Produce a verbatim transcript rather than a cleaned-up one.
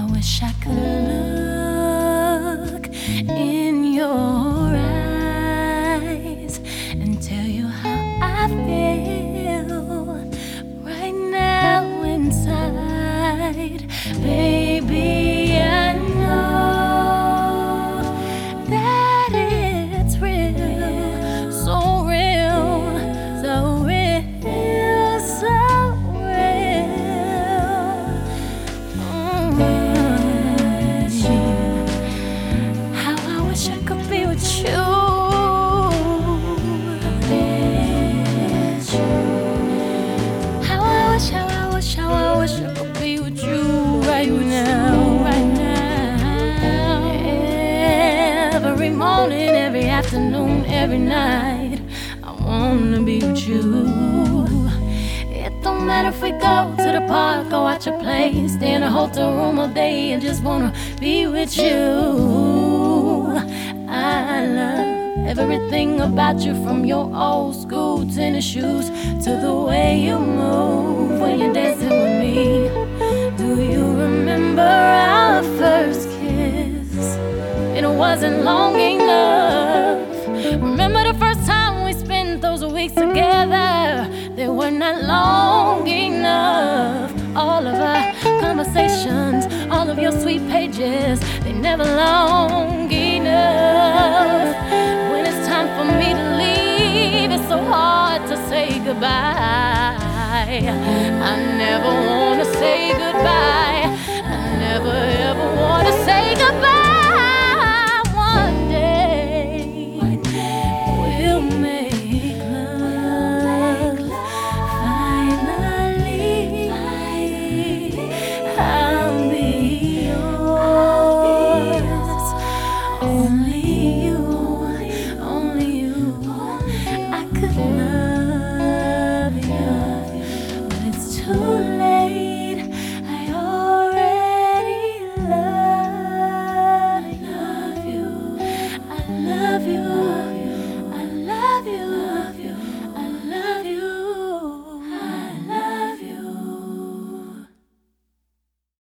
wish I could look in your eyes and tell you how I feel right now inside. Baby, I know that it's real, so real, so real, so real. Mm. How I wish I could be with you. How I wish, how I wish, how I wish I could be with you right now, right now. Every morning, every afternoon, every night, I wanna be with you. It don't matter if we go to the park or watch a play, stay in a hotel room all day and just wanna be with you. I love everything about you, from your old school tennis shoes to the way you move when you're dancing with me. Do you remember our first kiss? It wasn't long enough. Remember the first time we spent those weeks together? They were not long enough. All of our conversations, all of your sweet pages, they never long enough. When it's time for me to leave, it's so hard to say goodbye. I never wanna say goodbye.